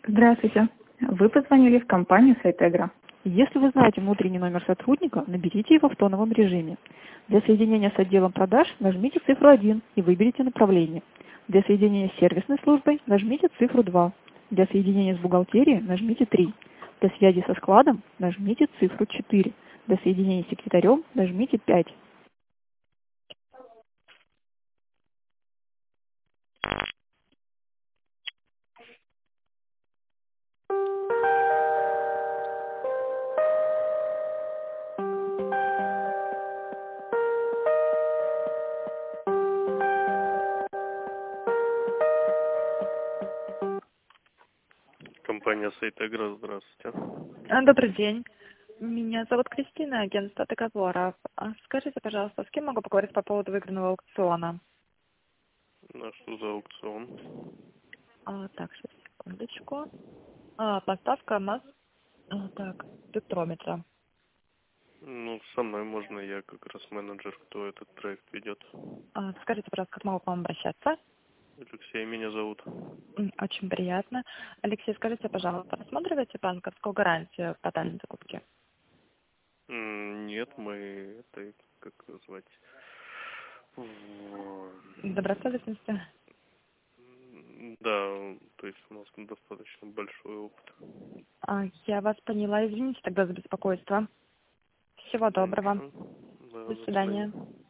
Здравствуйте. Вы позвонили в компанию Сайтегра. Если вы знаете внутренний номер сотрудника, наберите его в тоновом режиме. Для соединения с отделом продаж нажмите цифру 1 и выберите направление. Для соединения с сервисной службой нажмите цифру 2. Для соединения с бухгалтерией нажмите 3. Для связи со складом нажмите цифру 4. Для соединения с секретарем нажмите 5. Компания Сайтегра, здравствуйте. Добрый день. Меня зовут Кристина, агентство договоров. Скажите, пожалуйста, с кем могу поговорить по поводу выигранного аукциона? А что за аукцион? Так, сейчас, секундочку. Поставка спектрометра. Ну, со мной можно, я как раз менеджер, кто этот проект ведет. Скажите, пожалуйста, как могу к вам обращаться? Алексей меня зовут. Очень приятно. Алексей, скажите, пожалуйста, рассматриваете банковскую гарантию по данной закупке? Нет, мы это, как назвать? Добросовестности? Да, то есть у нас достаточно большой опыт. Я вас поняла. Извините тогда за беспокойство. Всего доброго. Ничего. Да, До до свидания. свидания.